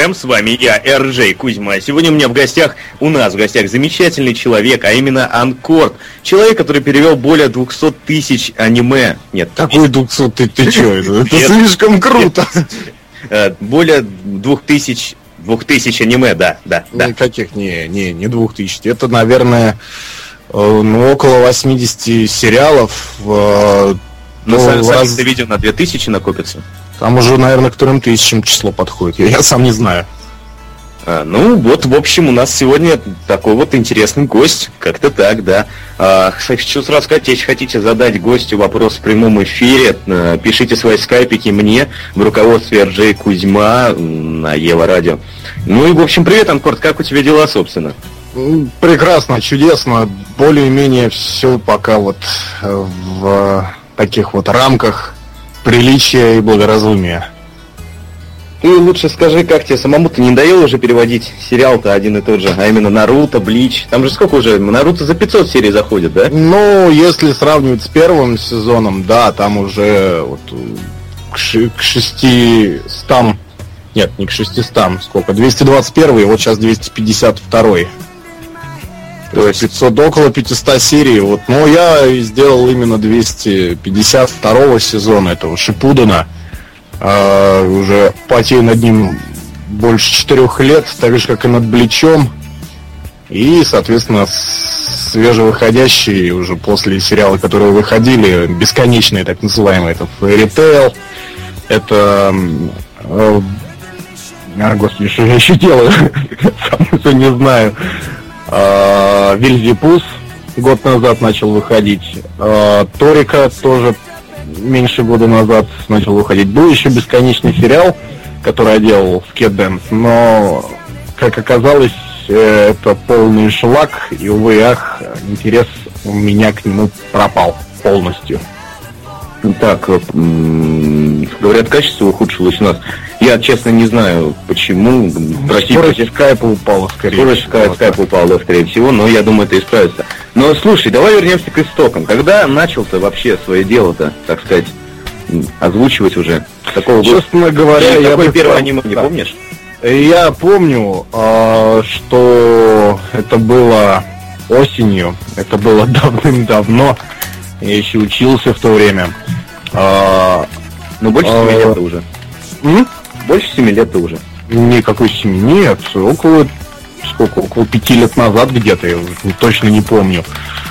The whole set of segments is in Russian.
ФМ, с вами я, РЖ Кузьма. Сегодня у нас в гостях замечательный человек, а именно Анкорд. Человек, который перевел более 200 тысяч аниме. Нет. Какой 200 тысяч? Ты что, это слишком круто. Более 2000 аниме, да. Никаких, не 2000. Это, наверное, около 80 сериалов. Сами видео на 2000 накопится. Там уже, наверное, к 3000 число подходит. Я сам не знаю. В общем, у нас сегодня такой вот интересный гость. Как-то так, да. Хочу сразу сказать, если хотите задать гостю вопрос в прямом эфире, пишите свои скайпики мне в руководстве РЖ Кузьма на Ева Радио. В общем, привет, Анкорд, как у тебя дела, собственно? Прекрасно, чудесно. Более-менее все пока вот в таких вот рамках приличия и благоразумия. Ты лучше скажи, как тебе самому-то не надоело уже переводить сериал-то один и тот же, а именно Наруто, Блич? Там же сколько уже? Наруто за 500 серий заходит, да? Если сравнивать с первым сезоном, да, там уже вот к 600... Нет, не к 600, сколько? 221, и вот сейчас 252. То есть 500, около 500 серий. Я сделал именно 252 сезона этого Шиппудена. Уже потею над ним больше 4 лет, так же, как и над Бличом. И, соответственно, свежевыходящие уже после сериала, которые выходили, бесконечные, так называемые, это Fairy Tail, это... Господи, что я еще делаю? Сам это не знаю. Вильзепус год назад начал выходить. Торика тоже меньше года назад начал выходить. Был еще бесконечный сериал, который я делал в Кеденс, но, как оказалось, это полный шлак, и, увы, ах, интерес у меня к нему пропал полностью. Так, говорят, качество ухудшилось у нас. Я, честно, не знаю, почему. Скорость скайпа упала, скорее всего. Скорость скайпа упала, да, скорее всего, но я думаю, это исправится. Но, слушай, давай вернемся к истокам. Когда начал-то вообще свое дело-то, так сказать, озвучивать уже? Честно говоря, какое первое аниме, не помнишь? Я помню, что это было осенью, это было давным-давно. Я еще учился в то время. Больше 7 лет-то уже. Больше 7 лет-то уже. Никакой 7, нет. Около 5 лет назад где-то, я точно не помню.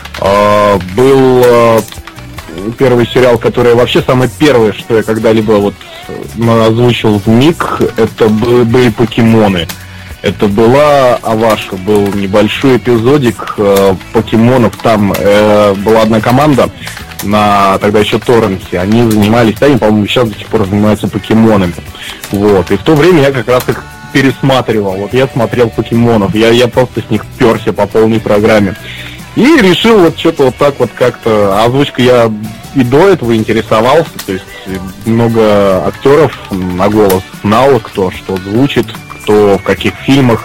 Был первый сериал, который вообще самое первое, что я когда-либо озвучил в МИГ, это были покемоны. Это была Авашка, был небольшой эпизодик покемонов. Там была одна команда на тогда еще торренте. Они занимались, они, по-моему, сейчас до сих пор занимаются покемонами. И в то время я как раз их пересматривал. Я смотрел покемонов, я просто с них перся по полной программе. И решил что-то так как-то. Озвучка я и до этого интересовался. То есть много актеров на голос знал, кто что звучит, кто в каких фильмах.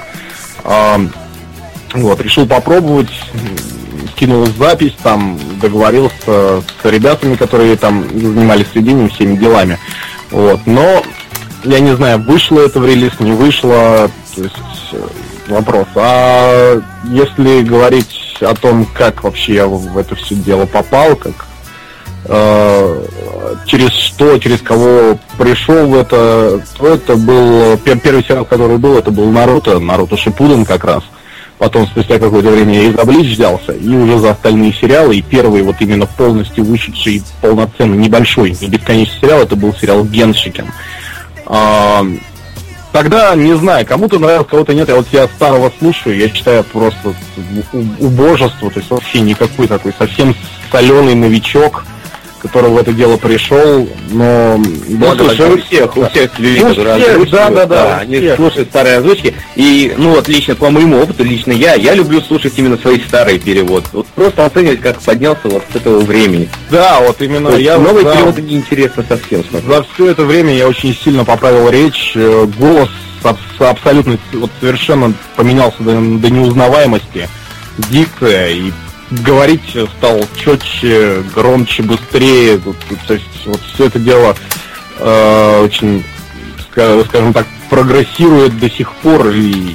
Решил попробовать, скинул запись, там договорился с ребятами, которые там занимались сведением, всеми делами. Но я не знаю, вышло это в релиз, не вышло, то есть вопрос. А если говорить о том, как вообще я в это все дело попал, как через кого пришел в это, то это был первый сериал, который был, это был Наруто Шиппуден как раз. Потом, спустя какое-то время, я и за Блич взялся, и уже за остальные сериалы, и первый именно полностью вышедший, полноценный, небольшой, не бесконечный сериал, это был сериал Геншикен. Тогда, не знаю, кому-то нравилось, кого-то нет, я старого слушаю, я считаю просто убожество, то есть вообще никакой такой совсем соленый новичок, который в это дело пришел, но... слушай, у всех людей, которые озвучивают, они слушают старые озвучки, и, лично по моему опыту, лично я люблю слушать именно свои старые переводы. Просто оценивать, как поднялся с этого времени. Да, именно я... Новые переводы неинтересно совсем смотреть. За все это время я очень сильно поправил речь, голос абсолютно, совершенно поменялся до неузнаваемости, дикция, и говорить стал четче, громче, быстрее. То есть все это дело очень, скажем так, прогрессирует до сих пор, и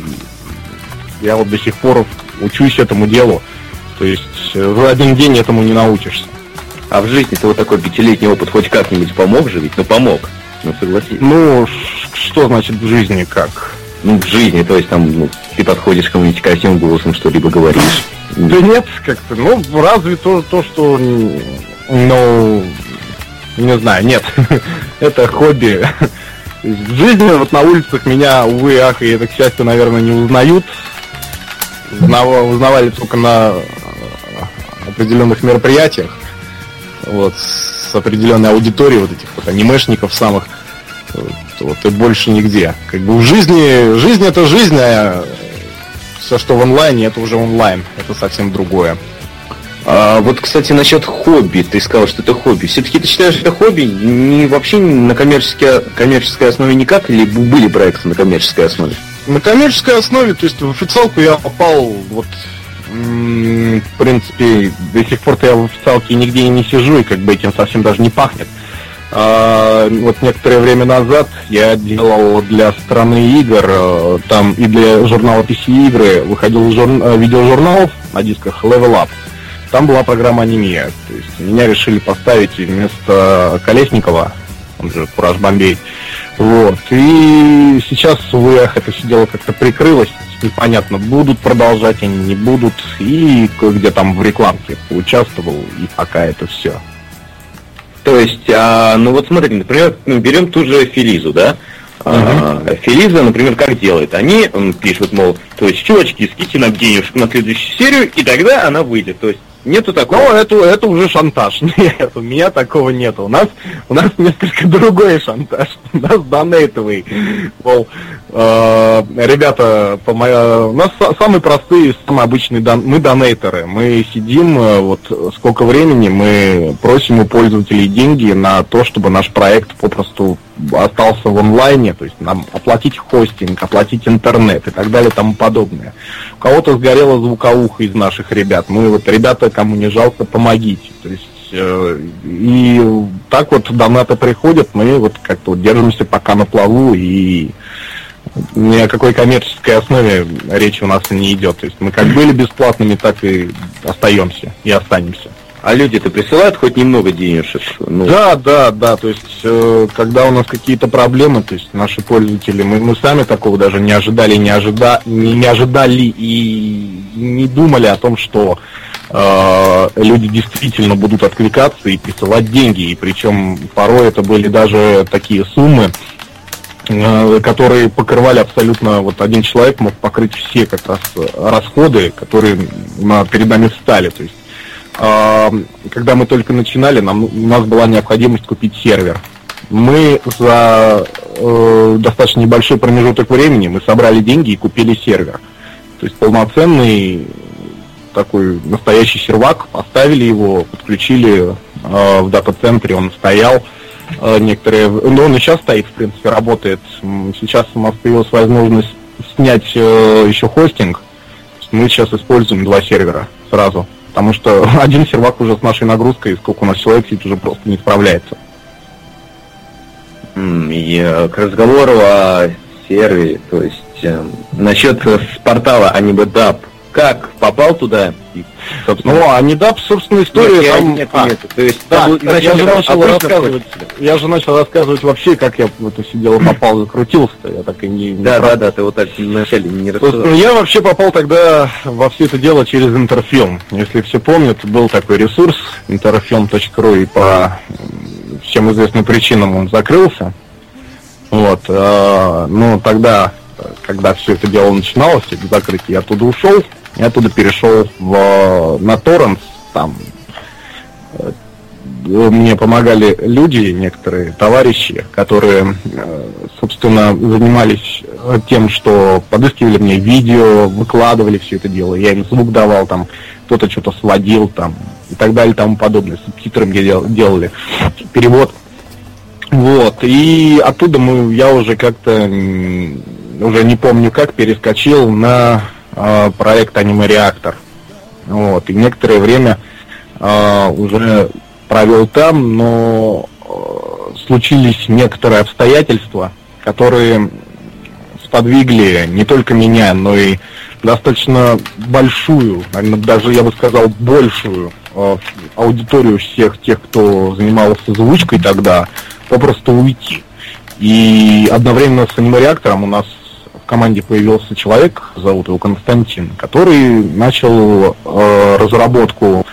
я вот до сих пор учусь этому делу. То есть за один день этому не научишься. А в жизни-то вот такой 5-летний опыт хоть как-нибудь помог же ведь? Ну, помог. Ну, согласись. Ну, что значит в жизни как? Ну, в жизни, то есть там ты подходишь к кому-нибудь красивым голосом, что-либо говоришь. Да нет, как-то, ну, разве то, что, ну, не знаю, нет, это хобби. В жизни вот на улицах меня, увы, ах, и это, к счастью, наверное, не узнают. Узнавали только на определенных мероприятиях, вот, с определенной аудиторией вот этих вот анимешников самых, вот, и больше нигде. Как бы в жизнь это жизнь, а все, что в онлайне, это уже онлайн, это совсем другое. А вот, кстати, насчет хобби, ты сказал, что это хобби. Все-таки ты считаешь, это хобби не вообще на коммерческой основе никак, или были проекты на коммерческой основе? На коммерческой основе, то есть в официалку я попал, вот, в принципе, до сих пор-то я в официалке нигде и не сижу, и как бы этим совсем даже не пахнет. Вот некоторое время назад я делал для страны игр, там и для журнала PC игры выходил видеожурнал на дисках Level Up. Там была программа Анемия. То есть меня решили поставить вместо Колесникова, он же Кураж Бомбей. Вот. И сейчас, увы, это все дело как-то прикрылось. Непонятно, будут продолжать они, не будут. И кое-где там в рекламке поучаствовал, и пока это все. То есть, ну вот смотри, например, берем ту же Фелизу, да? Фелиза, например, как делает? Они пишут, мол, то есть, чувачки, скиньте нам денежку на следующую серию, и тогда она выйдет. То есть, нету такого. Ну, это уже шантаж. Нет, у меня такого нету. У нас несколько другой шантаж. У нас донейтовый. Мол, ребята, у нас самые простые, самые обычные, мы донейтеры. Мы сидим, вот сколько времени мы просим у пользователей деньги на то, чтобы наш проект попросту остался в онлайне, то есть нам оплатить хостинг, оплатить интернет и так далее и тому подобное. У кого-то сгорела звуковуха из наших ребят. Мы вот, ребята, кому не жалко, помогите. То есть, и так вот донаты приходят, мы вот как-то вот держимся пока на плаву, и ни о какой коммерческой основе речи у нас и не идет. То есть мы как были бесплатными, так и остаемся и останемся. А люди-то присылают хоть немного денежек? Ну... Да, то есть, когда у нас какие-то проблемы, то есть наши пользователи, мы сами такого даже не ожидали и не думали о том, что люди действительно будут откликаться и присылать деньги, и причем порой это были даже такие суммы, которые покрывали абсолютно, вот один человек мог покрыть все как раз расходы, которые перед нами встали, то есть когда мы только начинали, у нас была необходимость купить сервер. Мы за достаточно небольшой промежуток времени мы собрали деньги и купили сервер. То есть полноценный такой настоящий сервак, поставили его, подключили в дата-центре, он стоял некоторые, но он и сейчас стоит, в принципе, работает. Сейчас у нас появилась возможность снять еще хостинг. Мы сейчас используем 2 сервера сразу. Потому что один сервак уже с нашей нагрузкой, сколько у нас человек сидит, уже просто не справляется. И к разговору о сервере, то есть насчет портала AnimeDub, как попал туда? И, ну, AnimeDub, собственно, история нет, там... Нет. То есть, да, я же начал рассказывать вообще, как я в это все дело попал, закрутился-то, я так и не... Да, ты вот так вначале не рассказал. Я вообще попал тогда во все это дело через Интерфилм. Если все помнят, был такой ресурс interfilm.ru, и по всем известным причинам он закрылся. Вот, ну, тогда, когда все это дело начиналось, закрытие, я оттуда ушел. Я оттуда перешел на Torrents, там мне помогали люди, некоторые товарищи, которые, собственно, занимались тем, что подыскивали мне видео, выкладывали все это дело, я им звук давал, там кто-то что-то сводил, там и так далее, тому подобное, субтитры мне делали, перевод. Вот, и оттуда я уже как-то, уже не помню как, перескочил на проект Anime Reactor. Вот, и некоторое время уже провел там, но случились некоторые обстоятельства, которые сподвигли не только меня, но и достаточно большую, наверное, даже, я бы сказал, большую аудиторию всех тех, кто занимался озвучкой тогда, попросту уйти. И одновременно с аниме-реактором у нас в команде появился человек, зовут его Константин, который начал разработку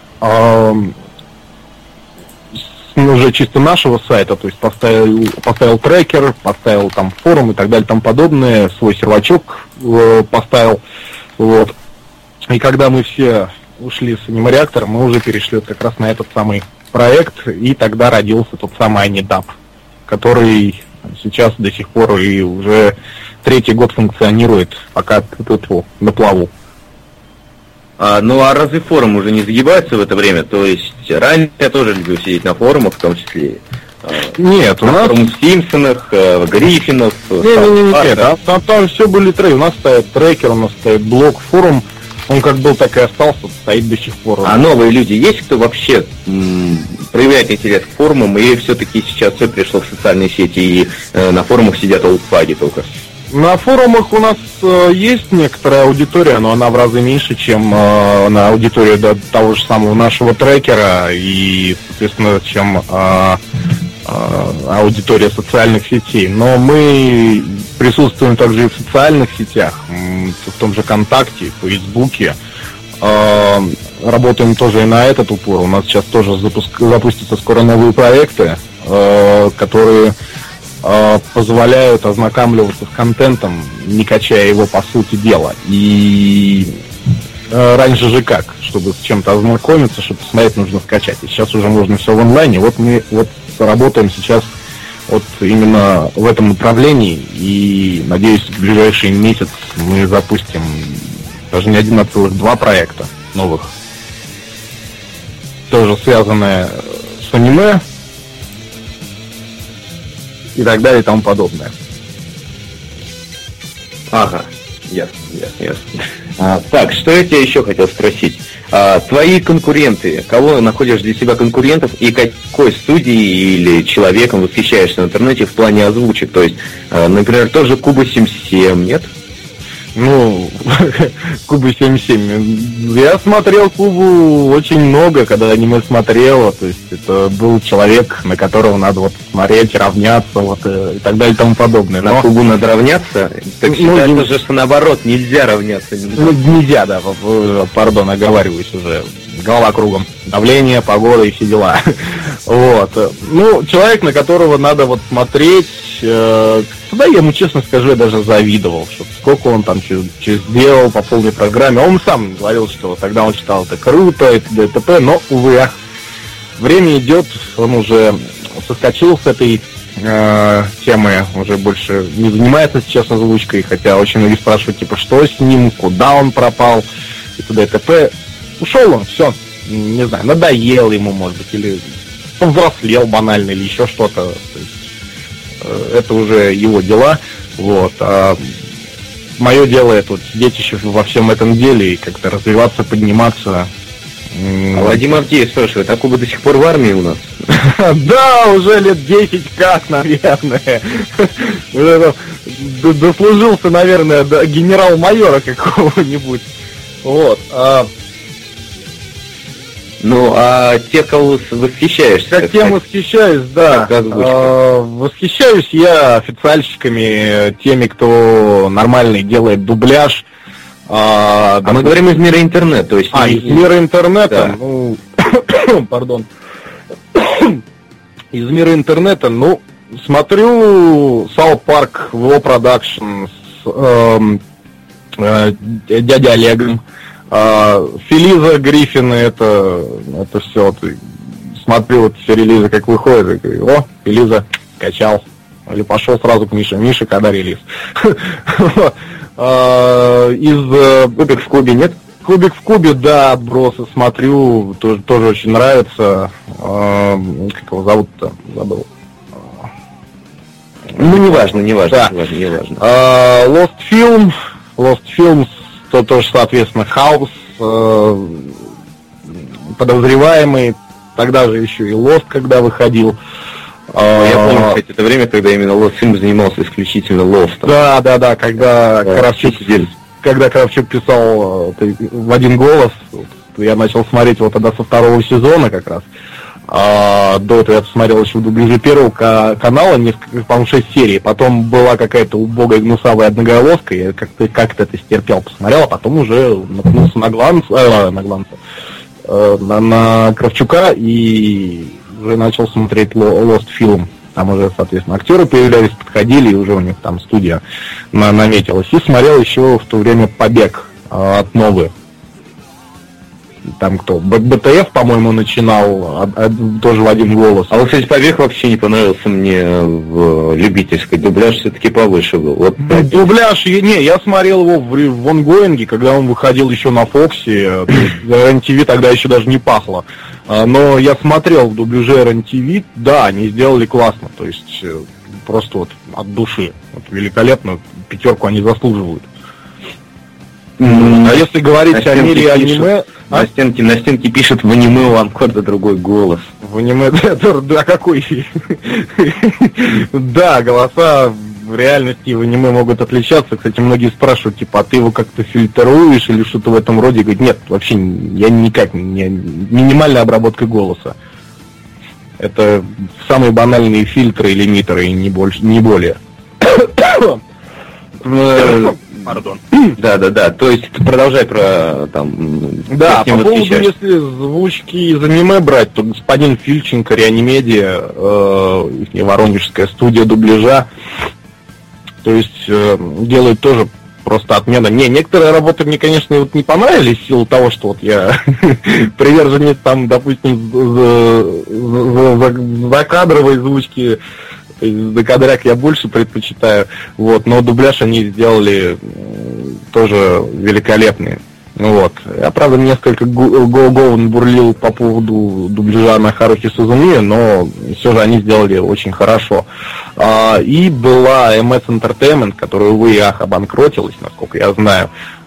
уже чисто нашего сайта, то есть поставил трекер, поставил там форум и так далее, там подобное, свой сервачок поставил, вот. И когда мы все ушли с аниме-реактора, мы уже перешли вот как раз на этот самый проект, и тогда родился тот самый Анидап, который сейчас до сих пор и уже 3-й год функционирует, пока на плаву. Ну а разве форум уже не загибается в это время? То есть раньше я тоже любил сидеть на форумах, в том числе. Нет, у нас... в Симпсонах, Гриффинов. Нет, там все были треки. У нас стоит трекер, у нас стоит блог, форум. Он как был, так и остался, стоит до сих пор. А новые люди есть, кто вообще проявляет интерес к форумам, и все-таки сейчас все пришло в социальные сети, и на форумах сидят олдфаги только? На форумах у нас есть некоторая аудитория, но она в разы меньше, чем на аудиторию того же самого нашего трекера и, соответственно, чем аудитория социальных сетей. Но мы присутствуем также и в социальных сетях, в том же ВКонтакте, в Фейсбуке. Работаем тоже и на этот упор. У нас сейчас тоже запустятся скоро новые проекты, которые позволяют ознакомливаться с контентом, не качая его по сути дела. И раньше же как, чтобы с чем-то ознакомиться, чтобы посмотреть, нужно скачать. И сейчас уже можно все в онлайне. Вот мы работаем сейчас вот именно в этом направлении. И надеюсь, в ближайший месяц мы запустим даже не один, а целых 2 проекта новых. Тоже связанные с аниме и так далее и тому подобное. Ага, ясно. Так, что я тебя еще хотел спросить? Твои конкуренты, кого находишь для себя конкурентов и какой студией или человеком восхищаешься в интернете в плане озвучек? То есть, например, тоже Куба 77, нет? Ну, Кубу 77. Я смотрел Кубу очень много, когда аниме смотрел. То есть это был человек, на которого надо вот смотреть, равняться, вот и так далее и тому подобное. Но... На Кубу надо равняться? Так считается же, что наоборот, нельзя равняться. Нельзя, да, пардон, оговариваюсь уже. Голова кругом. Давление, погода и все дела. Вот. Ну, человек, на которого надо вот смотреть. Тогда я ему, честно скажу, я даже завидовал, что сколько он там сделал по полной программе. Он сам говорил, что тогда он считал это круто, это ДТП, но, увы, ах, время идет, он уже соскочил с этой темы, уже больше не занимается сейчас озвучкой, хотя очень многие спрашивают, типа, что с ним, куда он пропал, и т.д. и т.п. Ушел он, все, не знаю, надоел ему, может быть, или повзрослел банально, или еще что-то. То есть, это уже его дела. Вот. А мое дело это вот сидеть еще во всем этом деле и как-то развиваться, подниматься. А Вадим Авдеев спрашивает, а Куба до сих пор в армии у нас? Да, уже лет 10 как, наверное. Дослужился, наверное, до генерал-майора какого-нибудь. Вот. Ну, а те, кого восхищаешься? Как тем восхищаюсь, да. Восхищаюсь я официальщиками, теми, кто нормальный делает дубляж. Мы говорим из мира интернета, то есть... из мира интернета, да. Ну, пардон. Из мира интернета, ну, смотрю South Park, WoW Production с дядей Олегом. Фелиза, Гриффины, это все. Смотрю вот все релизы, как выходят, и говорю, о, Фелиза, качал. Или пошел сразу к Мише. Миша, когда релиз? Из Кубик в Кубе, нет? Кубик в Кубе, да, отбросы смотрю, тоже очень нравится. Как его зовут-то? Забыл. Ну, неважно. Да. Неважно. Lost Films, то тоже, соответственно, Хаус, подозреваемый, тогда же еще и Lost, когда выходил. Я помню, кстати, это время, когда именно Лостфильм занимался исключительно Лостом. Да, когда Кравчук писал в один голос, я начал смотреть вот тогда со второго сезона как раз. До этого я посмотрел еще в дубляже первого канала, несколько, по-моему, 6 серий. Потом была какая-то убогая гнусавая одноголоска, я как-то это стерпел, посмотрел, а потом уже наткнулся на Кравчука и уже начал смотреть Lost фильм. Там уже, соответственно, актеры появлялись, подходили, и уже у них там студия наметилась. И смотрел еще в то время «Побег» от Новы. Там кто? БТФ, по-моему, начинал тоже в один голос. А вот, кстати, «Побег» вообще не понравился мне в любительской. Дубляж все-таки повыше был. Вот, дубляж, я смотрел его в онгоинге, когда он выходил еще на Фоксе. РЕН-ТВ тогда еще даже не пахло. Но я смотрел в дубляже РЕН-ТВ, да, они сделали классно. То есть просто вот от души. Вот, великолепно, 5 они заслуживают. А если говорить о мире аниме... На стенке пишет: в аниме у Анкорда другой голос. В аниме, да, какой? Да, голоса в реальности и в аниме могут отличаться. Кстати, многие спрашивают, типа, а ты его как-то фильтруешь или что-то в этом роде? Говорит, нет, вообще я никак, минимальная обработка голоса. Это самые банальные фильтры и лимитеры, и не более. Пардон. Да. То есть продолжай про там. Да, по поводу, если звучки из аниме брать, то господин Фильченко, Реанимедиа, их воронежская студия дубляжа, то есть делают тоже просто отмена. Некоторые работы мне, конечно, вот не понравились в силу того, что вот я приверженец там, допустим, закадровой звучки. Декадряк я больше предпочитаю, вот, но дубляж они сделали тоже великолепный. Вот. Я, правда, несколько говн бурлил по поводу дубляжа на Харухи Сузуми, но все же они сделали очень хорошо. И была MS Entertainment, которая, увы и ах, обанкротилась, насколько я знаю.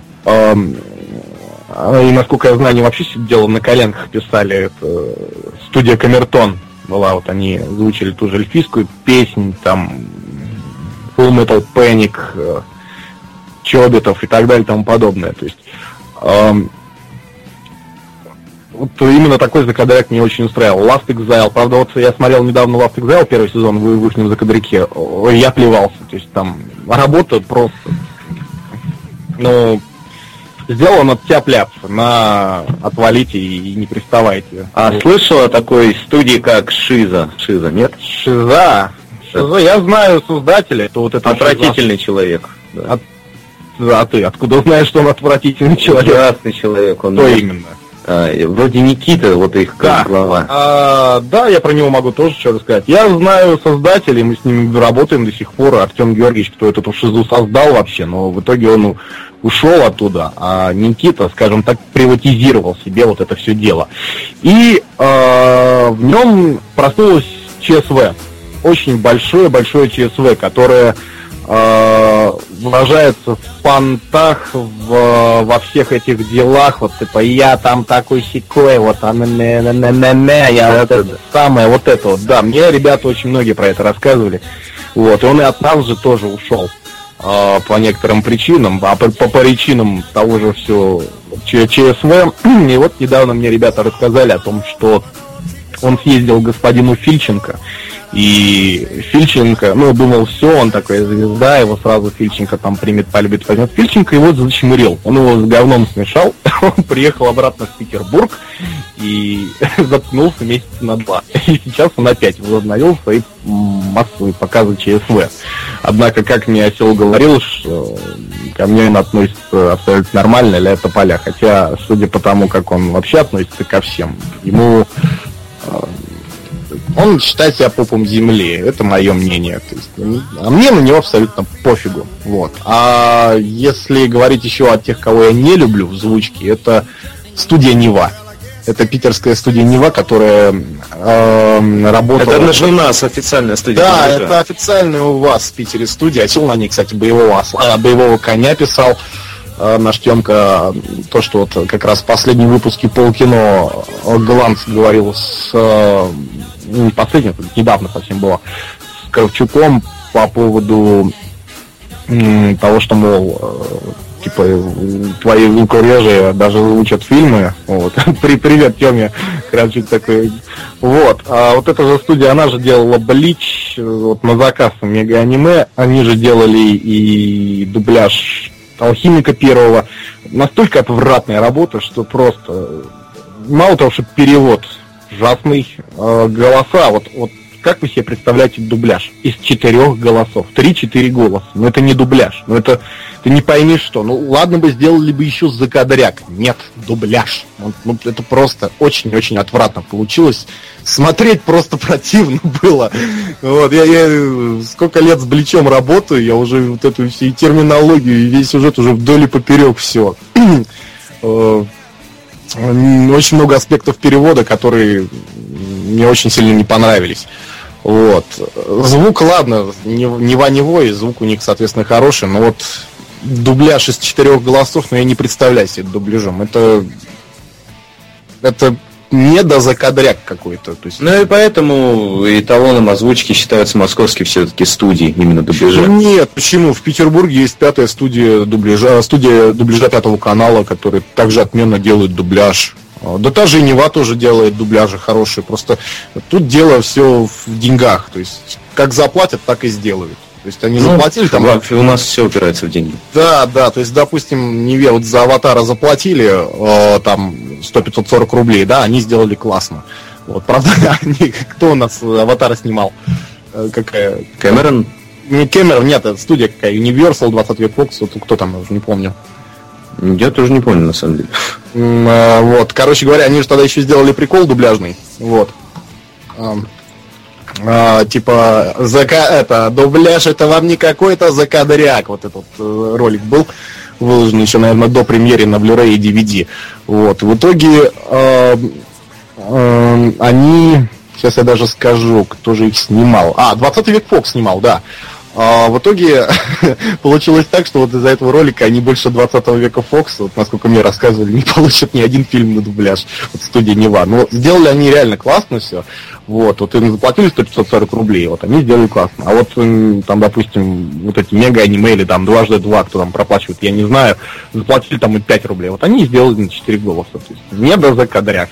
И, насколько я знаю, они вообще все дело на коленках писали. Это студия Камертон была, вот они звучили ту же эльфийскую песню, там Full Metal Panic, Чобитов и так далее и тому подобное. То есть вот именно такой закадряк мне очень устраивал. Last Exile, правда, вот я смотрел недавно Last Exile, первый сезон в их закадряке, я плевался. То есть там работа просто, сделано тяп-ляп, отвалите и не приставайте. А слышал о такой студии, как Шиза? Шиза, нет? Шиза, я знаю создателя. Это вот это отвратительный человек. Да. А ты откуда знаешь, что он отвратительный человек? Ужасный человек. Он Кто именно? Вроде Никита, вот их глава. Да, я про него могу тоже что рассказать. Я знаю создателей, мы с ними работаем до сих пор. Артем Георгиевич, кто эту Шизу создал вообще, но в итоге он ушел оттуда, а Никита, скажем так, приватизировал себе вот это все дело. И в нем проснулось ЧСВ. Очень большое ЧСВ, которое выражается в понтах, во всех этих делах, вот типа я там такой сякой, вот я вот это самое, вот это вот, да, мне ребята очень многие про это рассказывали, вот, и он и от нас же тоже ушел по некоторым причинам, а по причинам того же все ЧСВ, и вот недавно мне ребята рассказали о том, что он съездил к господину Фильченко, и Фильченко, думал, все, он такой звезда, его сразу Фильченко там примет, полюбит, поймет. Фильченко его зачмырил, он его с говном смешал, он приехал обратно в Петербург и заткнулся месяца на 2. И сейчас он опять возобновил свои массовые показы ЧСВ. Однако, как мне Осел говорил, что ко мне он относится абсолютно нормально, ля тополя, хотя, судя по тому, как он вообще относится ко всем, он считает себя попом земли, это мое мнение. То есть, а мне на него абсолютно пофигу. Вот. А если говорить еще о тех, кого я не люблю в звучке, это студия Нева. Это питерская студия Нева, которая работала... Это же у нас официальная студия. Да, это официальная у вас в Питере студия. Осел на ней, кстати, боевого коня писал. наш Тёмка, то, что вот как раз в последнем выпуске Полкино Гланц говорил с... не последнем, недавно совсем было, с Кравчуком по поводу того, что, мол, типа, твои звукорежи даже учат фильмы. Вот. Привет, Тёме. Кравчук такой. Вот. А вот эта же студия, она же делала Блич, вот на заказ мега-аниме. Они же делали и дубляж Алхимика первого. Настолько отвратная работа, что просто... Мало того, что перевод ужасный, голоса, вот как вы себе представляете дубляж? Из 4 голосов. 3-4 голоса. Но это не дубляж. Но это ты не пойми что. Ну ладно бы сделали бы еще закадряк. Нет, дубляж. Ну, это просто очень-очень отвратно получилось. Смотреть просто противно было. Вот, я сколько лет с Бличом работаю, я уже вот эту всю терминологию и весь сюжет уже вдоль и поперек все. Очень много аспектов перевода, которые мне очень сильно не понравились. Вот. Звук, ладно, не ваневой, звук у них, соответственно, хороший, но вот дубляж из 4 голосов, но я не представляю себе дубляжом. Это не до закадряк какой-то. То есть... Ну и поэтому эталоном озвучки считаются московские все-таки студии именно дубляжа. Нет, почему? В Петербурге есть 5-я студия дубляжа 5-го канала, которые также отменно делают дубляж. Да та же Нева тоже делает дубляжи хорошие. Просто тут дело все в деньгах. То есть как заплатят, так и сделают. То есть они заплатили там. У нас все упирается в деньги. Да, то есть, допустим, Неве вот за Аватара заплатили там 100-540 рублей, да, они сделали классно. Вот, правда, кто у нас Аватара снимал? Какая? Кэмерон? Не Кэмерон, нет, это студия какая, Universal, 20 век Fox, вот кто там, я уже не помню. Я тоже не помню, на самом деле. Вот, короче говоря, они же тогда еще сделали прикол дубляжный. Вот. Типа, дубляж это вам не какой-то закадряк. Вот этот ролик был выложен еще, наверное, до премьеры на Blu-ray и DVD. Вот. В итоге они... Сейчас я даже скажу, кто же их снимал. 20 век Fox снимал, да. В итоге получилось так, что вот из-за этого ролика они больше 20 века Fox, вот насколько мне рассказывали, не получат ни один фильм на дубляж. Вот студия Нева. Но сделали они реально классно все. Вот им заплатили 140 рублей, вот они сделали классно. А вот там, допустим, вот эти мега-аниме или там 2x2, кто там проплачивает, я не знаю, заплатили там и 5 рублей. Вот они сделали на 4 голоса. То есть не до закадряк.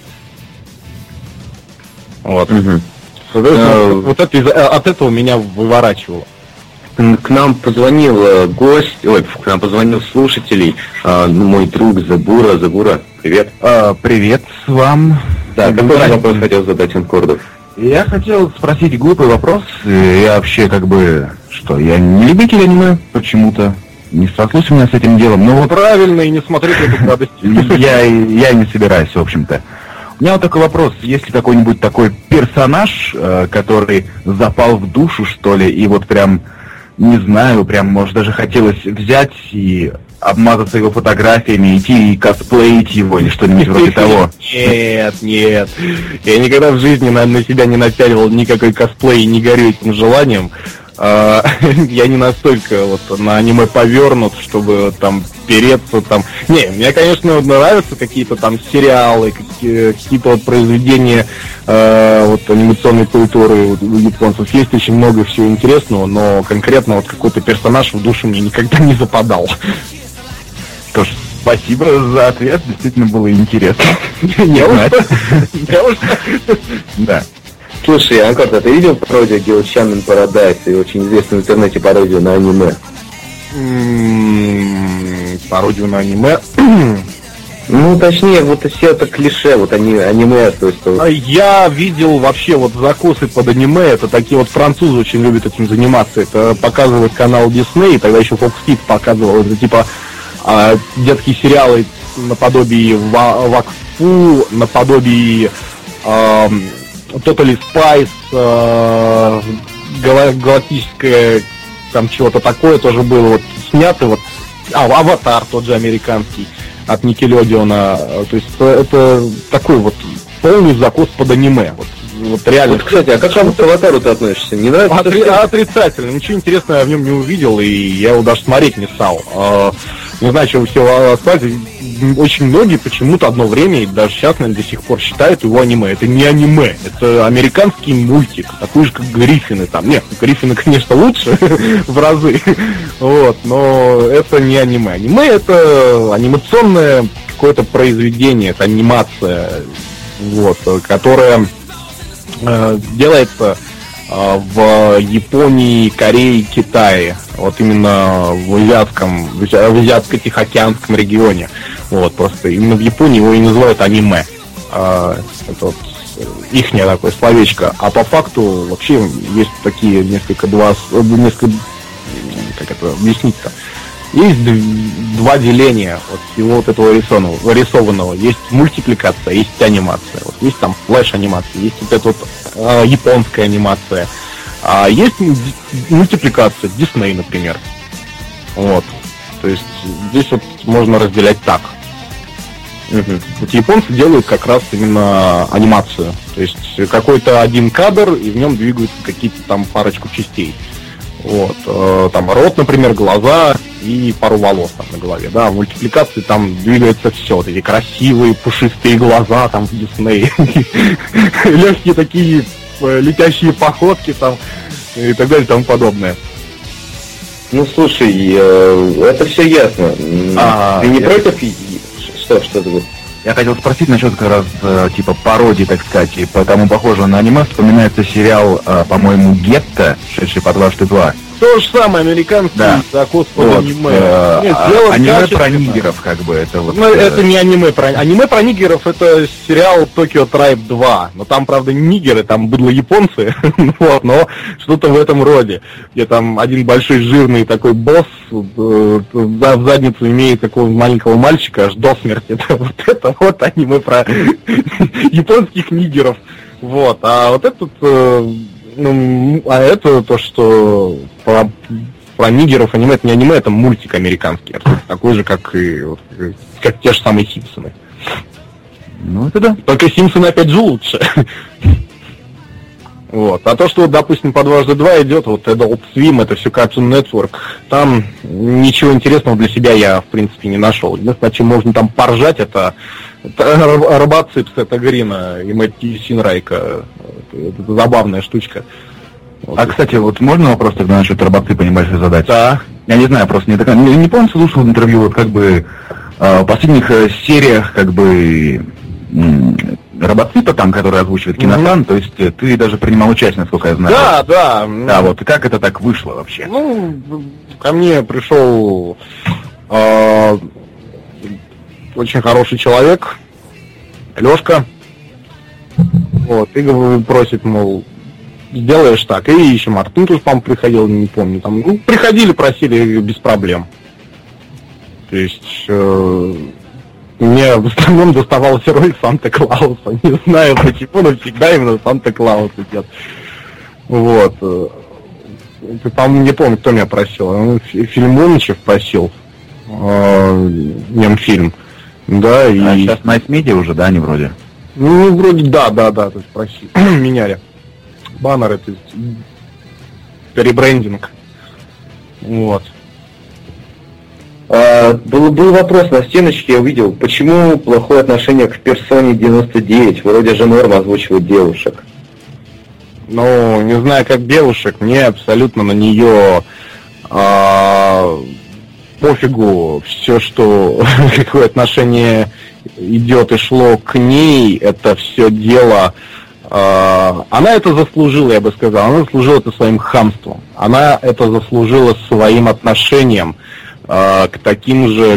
Вот. Вот это от этого меня выворачивало. К нам позвонил гость, к нам позвонил слушателей, мой друг Загура, привет. Привет вам. Да, какой вопрос хотел задать Инкордов? Я хотел спросить глупый вопрос. Я вообще я не любитель аниме почему-то. Не столкнулся у меня с этим делом. Но вот правильно, и не смотреть эту радость. Я не собираюсь, в общем-то. У меня вот такой вопрос. Есть ли какой-нибудь такой персонаж, который запал в душу, что ли, и вот прям, не знаю, прям, может, даже хотелось взять и обмазаться его фотографиями, идти и косплеить его, или что-нибудь вроде того? Нет. Я никогда в жизни на себя не натягивал никакой косплей и не горю этим желанием. Я не настолько вот на аниме повернут, чтобы там переться там. Не, мне, конечно, нравятся какие-то там сериалы, какие-то вот произведения вот анимационной культуры у японцев. Есть очень много всего интересного, но конкретно вот какой-то персонаж в душу мне никогда не западал. Что ж, спасибо за ответ, действительно было интересно. Не уж. Да. Слушай, Анкот, а ты видел пародию Гилчан in Paradise и очень известную в интернете пародию на аниме? Пародию на аниме? Ну, точнее, вот все это клише, вот аниме, то есть... Я видел вообще вот закусы под аниме, это такие вот французы очень любят этим заниматься. Это показывает канал Disney, тогда еще Fox Kids показывал, это типа детские сериалы наподобие Вакфу, наподобие... Totally Spice, галактическое там чего-то такое тоже было вот снято, вот Аватар тот же американский от Никелодеона, то есть это такой вот полный закос под аниме, вот реально. Вот, кстати, а как к Аватару ты относишься? Не нравится? Отрицательно, ничего интересного я в нем не увидел, и я его даже смотреть не стал. не знаю, что вы все сказали, очень многие почему-то одно время, и даже сейчас, наверное, до сих пор считают его аниме. Это не аниме, это американский мультик, такой же, как Гриффины там. Нет, Гриффины, конечно, лучше в разы, вот, но это не аниме. Аниме — это анимационное какое-то произведение, это анимация, вот, которая делается в Японии, Корее, Китае, вот именно в азиатско-тихоокеанском регионе. Вот, просто именно в Японии его и называют аниме. Это вот ихнее такое словечко. А по факту вообще есть такие несколько, как это объяснить-то? Есть два деления вот всего вот этого рисованного. Есть мультипликация, есть анимация. Вот есть там флэш-анимация, есть вот эта вот японская анимация. А есть мультипликация, Дисней, например. Вот. То есть здесь вот можно разделять так. Вот японцы делают как раз именно анимацию. То есть какой-то один кадр, и в нем двигаются какие-то там парочку частей. Вот. Там рот, например, глаза и пару волос там на голове. Да, в мультипликации там двигается все. Вот эти красивые, пушистые глаза там в Дисней. Легкие такие летящие походки там и так далее и тому подобное. Ну, слушай, это все ясно. Ты не против? Что ты вот? Я хотел спросить насчет как раз типа пародии, так сказать, и потому похожего на аниме вспоминается сериал, по-моему, «Гетто», шедший по «Дважды два». То же самое, американский, да. закос под вот, аниме. Аниме про нигеров, как бы, это вот... Ну, это не аниме про... Аниме про нигеров — это сериал «Токио Трайб 2». Но там, правда, не нигеры, там быдло японцы, вот, но что-то в этом роде. Где там один большой жирный такой босс в задницу имеет такого маленького мальчика аж до смерти. Это вот аниме про японских нигеров. Вот, а вот этот... а это то, что про нигеров аниме, это не аниме, это мультик американский, такой же, как те же самые Симпсоны. Ну это да. Только Симпсоны опять же лучше. Вот. А то, что, допустим, по «Дважды два» идет, вот Adult Swim, это все Cartoon Network, там ничего интересного для себя я, в принципе, не нашел. Единственное, чем можно там поржать, это Робоципс, это Грина и Мэтью Синрайка. Это забавная штучка. Вот. А, кстати, вот можно вопрос тогда насчет Робоципа небольшой задать? Да. Я не знаю, просто не помню, слушал интервью, вот как бы в последних сериях, как бы Робоципа там, который озвучивает Киносан, то есть ты даже принимал участие, насколько я знаю. Да, да. Да, вот, и как это так вышло вообще? Ну, ко мне пришел очень хороший человек, Лёшка, вот, и просит, мол, сделаешь так, и еще Мартин тоже, по-моему, приходил, не помню, там, ну, приходили, просили без проблем. То есть, мне в основном доставалась роль Санта-Клауса, не знаю почему, но всегда именно Санта-Клаус идет. Вот. По-моему, не помню, кто меня просил, Фильмонычев просил, Немфильм. Да, и... А сейчас Nice Media уже, да, они вроде? Ну, вроде, да, то есть просили, меняли. Баннеры, то есть перебрендинг. Вот. Был вопрос на стеночке, я увидел, почему плохое отношение к персоне 99? Вроде же норм озвучивать девушек. Ну, не знаю, как девушек, мне абсолютно на нее пофигу. Все, что какое отношение идет и шло к ней, это все дело. Она это заслужила, я бы сказал. Она заслужила это своим хамством. Она это заслужила своим отношением к таким же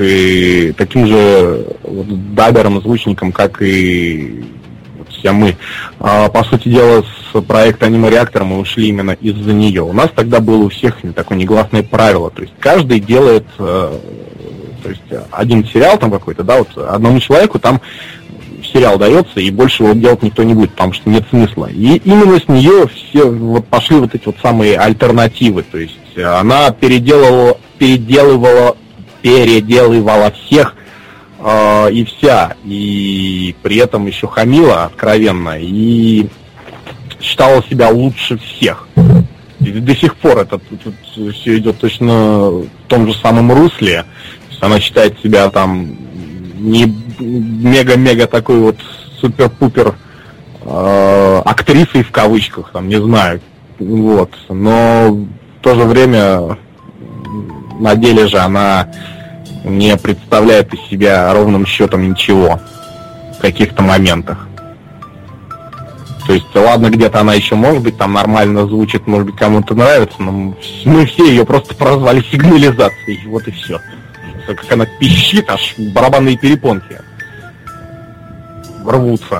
вот, даберам, звучникам, как и вот все мы. По сути дела, с проекта «Аниме-реактор» мы ушли именно из-за нее. У нас тогда было у всех такое негласное правило. То есть каждый делает, то есть один сериал там какой-то, да, вот одному человеку там сериал дается, и больше его делать никто не будет, потому что нет смысла. И именно с нее все вот пошли вот эти вот самые альтернативы. То есть она переделывала всех и вся, и при этом еще хамила откровенно, и считала себя лучше всех. И до сих пор это все идет точно в том же самом русле. она считает себя там не мега-мега такой вот супер-пупер актрисой в кавычках, там, не знаю, вот, но в то же время на деле же она не представляет из себя ровным счетом ничего в каких-то моментах. То есть, ладно, где-то она еще, может быть, там нормально звучит, может быть, кому-то нравится, но мы все ее просто прозвали сигнализацией, вот и все. Как она пищит, аж барабанные перепонки рвутся.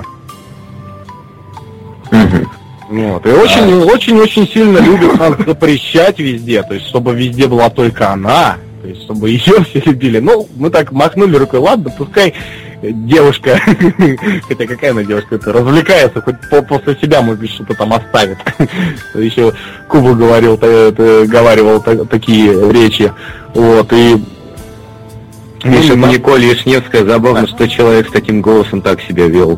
Вот. И очень-очень сильно любят нас запрещать везде, то есть, чтобы везде была только она, то есть, чтобы ее все любили. Ну, мы так махнули рукой, ладно, пускай девушка, хотя какая она девушка, это развлекается, хоть после себя, может быть, что-то там оставит. Еще Куба говаривал такие речи. Вот, и Миша, Николь Вишневская, забавно, что человек с таким голосом так себя вел.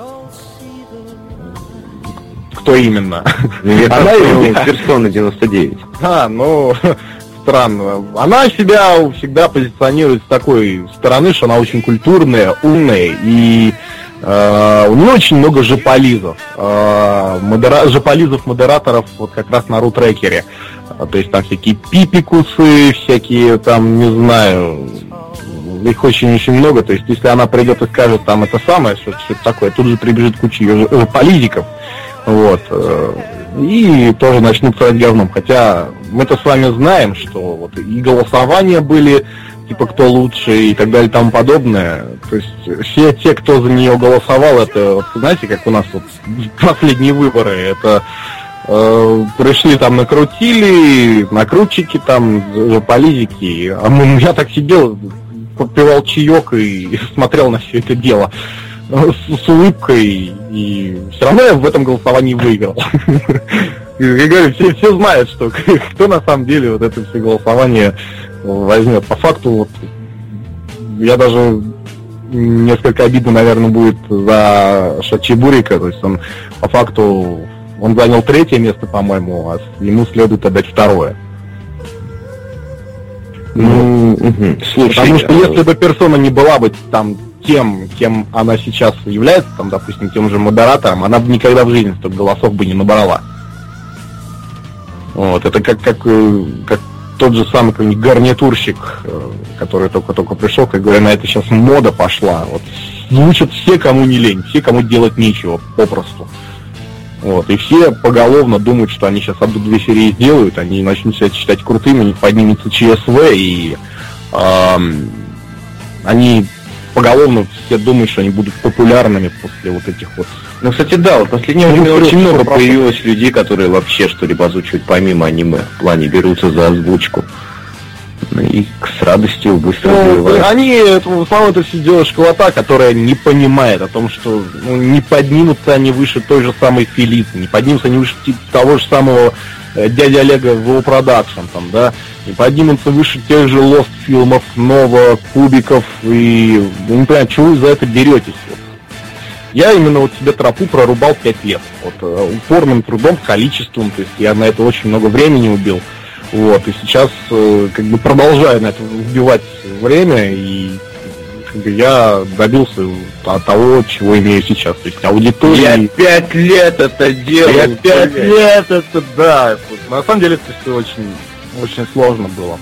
Кто именно? Она или персона 99. Странно. Она себя всегда позиционирует с такой стороны, что она очень культурная, умная, и у нее очень много жополизов. Жополизов-модераторов вот как раз на рутрекере. То есть там всякие пипикусы, всякие там, не знаю, их очень-очень много. То есть если она придет и скажет там это самое, что-то такое, тут же прибежит куча ее жополизиков. Вот. И тоже начнут срать говном. Хотя мы-то с вами знаем, что вот и голосования были, типа кто лучше и так далее и тому подобное. То есть все те, кто за нее голосовал, это, вот, знаете, как у нас вот последние выборы, это пришли там, накрутили, накрутчики там, политики. А я так сидел, попивал чаек и смотрел на все это дело с улыбкой, и все равно я в этом голосовании выиграл. Я говорю, все знают, что кто на самом деле вот это все голосование возьмет. По факту, вот, я даже несколько обидно, наверное, будет за Шачибурика, то есть он по факту он занял 3-е место, по-моему, а ему следует отдать 2-е. Слушай, потому что если бы персона не была бы там тем, кем она сейчас является, там, допустим, тем же модератором, она бы никогда в жизни столько голосов бы не набрала. Вот, это как тот же самый какой-нибудь гарнитурщик, который только пришел, как говорят, на это сейчас мода пошла. Вот, звучат все, кому не лень, все, кому делать нечего, попросту. Вот, и все поголовно думают, что они сейчас одну 2 серии сделают, они начнут себя считать крутыми, у них поднимется ЧСВ, и они поголовно все думают, что они будут популярными после вот этих вот. Ну, кстати, да, вот в последнее время очень много появилось людей, которые вообще что-либо озвучивают помимо аниме, в плане берутся за озвучку. И с радостью быстро развиваются. Они, в основном, это все делают школота, которая не понимает о том, что не поднимутся они выше той же самой Фелиции, не поднимутся они выше того же самого дяди Олега в его продакшн, там, да, и поднимутся выше тех же Lost фильмов, Нова, Кубиков, и я не понимаю, чего вы за это беретесь. Вот. Я именно вот себе тропу прорубал 5 лет, вот, упорным трудом, количеством, то есть я на это очень много времени убил, вот, и сейчас как бы продолжаю на это убивать время, и как бы я добился того, чего имею сейчас, то есть аудитория. Я 5 лет это делал. Я 5 лет это, да, на самом деле это все очень сложно было.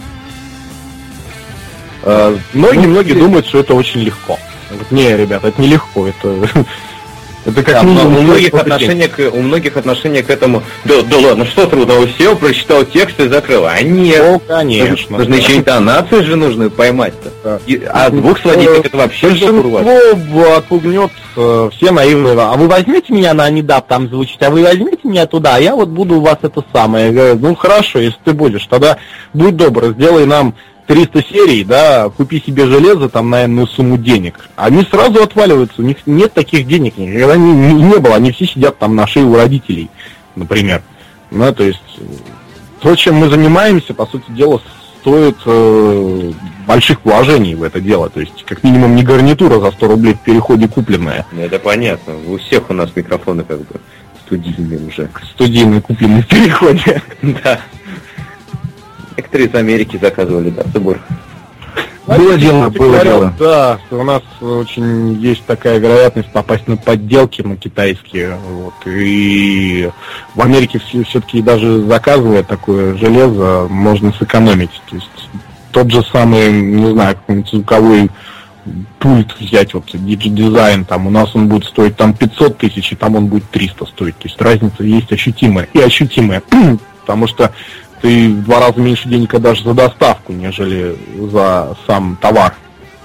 Многие думают, что это очень легко. Не, ребята, это не легко, это как минимум, у многих отношение к этому. Да ладно, что трудного, сел, прочитал текст и закрыл. А нет. Ну, конечно. Нужно еще интонации же нужно поймать-то. А звук сводить, это вообще большинство отпугнет, все наивные. А вы возьмете меня на Анидап там звучить, а вы возьмете меня туда, а я вот буду у вас это самое. Я говорю, ну хорошо, если ты будешь, тогда будь добр, сделай нам 300 серий, да, купи себе железо там на энную сумму денег. Они сразу отваливаются, у них нет таких денег, никогда не было, они все сидят там на шее у родителей, например. Ну, то есть, то, чем мы занимаемся, по сути дела, стоит больших вложений в это дело. То есть, как минимум, не гарнитура за 100 рублей в переходе купленная. Ну, это понятно, у всех у нас микрофоны как бы студийные уже. Студийные купленные в переходе. Да. Некоторые из Америки заказывали, да, собор. Было дело. Да, у нас очень есть такая вероятность попасть на подделки, на китайские. Вот. И в Америке все-таки даже заказывая такое железо, можно сэкономить. То есть тот же самый, не знаю, какой-нибудь звуковой пульт взять, вот дизайн, там у нас он будет стоить там 500 тысяч, и там он будет 300 стоить. То есть разница есть ощутимая. И ощутимая. Потому что ты в 2 раза меньше денег отдашь за доставку, нежели за сам товар.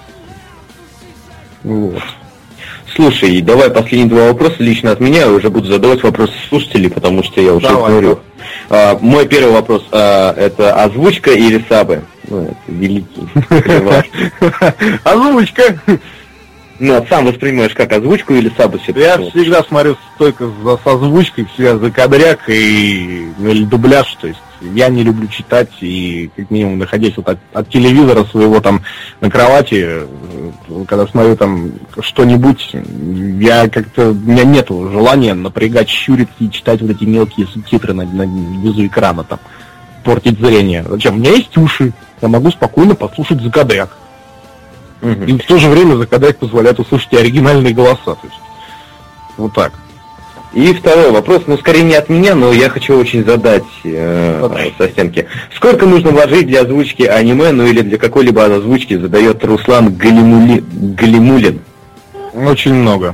Вот. Слушай, давай последние 2 вопроса лично от меня. Я уже буду задавать вопросы слушателей, потому что я уже говорю. Мой первый вопрос, это озвучка или сабы? Ну, это великий. Озвучка! Ну, сам воспринимаешь как озвучку или сабы все-таки? Я всегда смотрю только с озвучкой, всегда за кадряк или дубляж, то есть я не люблю читать, и как минимум находясь вот от телевизора своего там на кровати, когда смотрю там что-нибудь, я как-то, у меня нету желания напрягать, щуриться и читать вот эти мелкие субтитры на внизу экрана, там, портить зрение. Зачем? У меня есть уши, я могу спокойно послушать закадряк. И в то же время закадряк позволяет услышать и оригинальные голоса. То есть, вот так. И второй вопрос, ну скорее не от меня, но я хочу очень задать со стенки. Сколько нужно вложить для озвучки аниме, ну или для какой-либо озвучки, задает Руслан Галимулин. Очень много.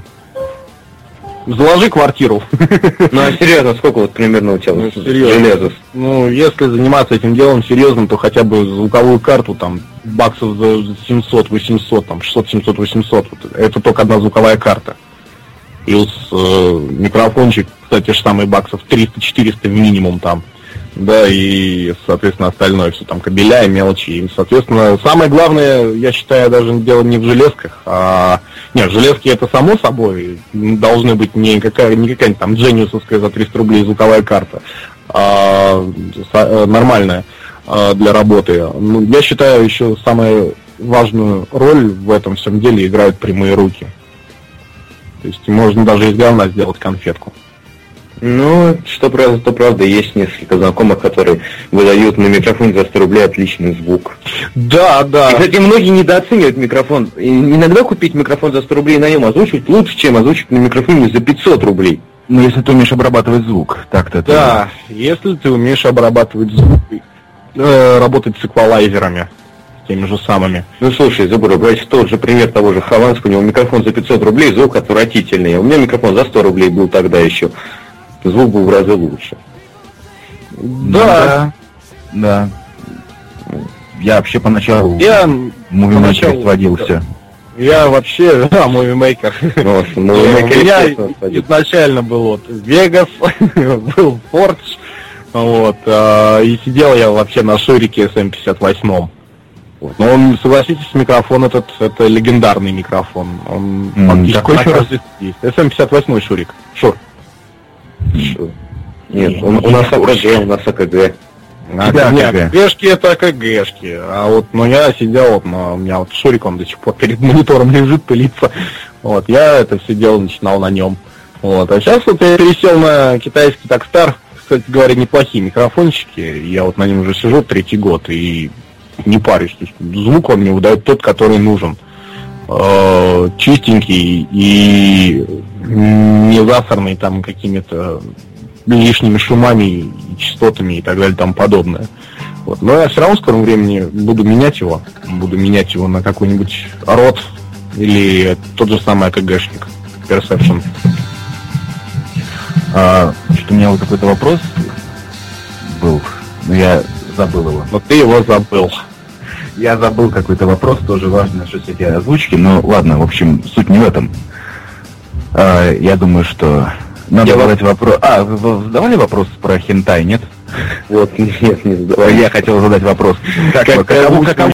Заложи квартиру. Ну а серьезно, сколько вот примерно у тебя железа? Ну, если заниматься этим делом серьезно, то хотя бы звуковую карту там баксов за 700-800, там 600-700-800. Это только одна звуковая карта. Плюс микрофончик, кстати, же самый баксов 300-400 минимум там. Да, и, соответственно, остальное все там кабеля и мелочи. И, соответственно, самое главное, я считаю, даже дело не в железках, нет, железки это само собой, должны быть не какая-нибудь там джениусовская за 300 рублей звуковая карта, а нормальная для работы. Ну, я считаю, еще самую важную роль в этом всем деле играют прямые руки. То есть можно даже из говна сделать конфетку. Ну, что правда, то правда. Есть несколько знакомых, которые выдают на микрофон за 100 рублей отличный звук. Да, да. И, кстати, многие недооценивают микрофон. И иногда купить микрофон за 100 рублей и на нем озвучивать лучше, чем озвучивать на микрофоне за 500 рублей. Ну, если ты умеешь обрабатывать звук, так-то. Да, если ты умеешь обрабатывать звук, работать с эквалайзерами, теми же самыми. Ну, слушай, забыл, брать тот же пример того же Хованского, у него микрофон за 500 рублей, звук отвратительный. А у меня микрофон за 100 рублей был тогда еще. Звук был в разы лучше. Да. Да. Я вообще поначалу мувимейкер сводился. Я вообще, да, мувимейкер. У меня изначально был вот Vegas, был Forge, вот, и сидел я вообще на шурике SM58. Вот. Но он, согласитесь, микрофон это легендарный микрофон. Он какой еще раз есть? SM58 шурик. Шур. Нет, у нас АКГ, у нас АКГ. АКГшки это АКГшки. А вот, ну я сидел, вот, у меня вот шурик, он до сих пор перед монитором лежит, пылится. Вот, я это все дело начинал на нем. Вот, а сейчас вот я пересел на китайский Такстар, кстати говоря, неплохие микрофончики. Я вот на нем уже сижу 3-й год и не парюсь. То есть звук он мне выдает тот, который нужен. Чистенький и не засорный там какими-то лишними шумами и частотами и так далее и тому подобное. Вот. Но я все равно в скором времени буду менять его на какой-нибудь род или тот же самый АКГшник Perception. Что у меня вот какой-то вопрос был, но я забыл его. Но ты его забыл. Я забыл какой-то вопрос, тоже важный насчет всякие озвучки, но ладно, в общем, суть не в этом. Я думаю, что надо задать вопрос... вы задавали вопрос про хентай, нет? Вот, нет, не задавали. Я хотел задать вопрос. Каково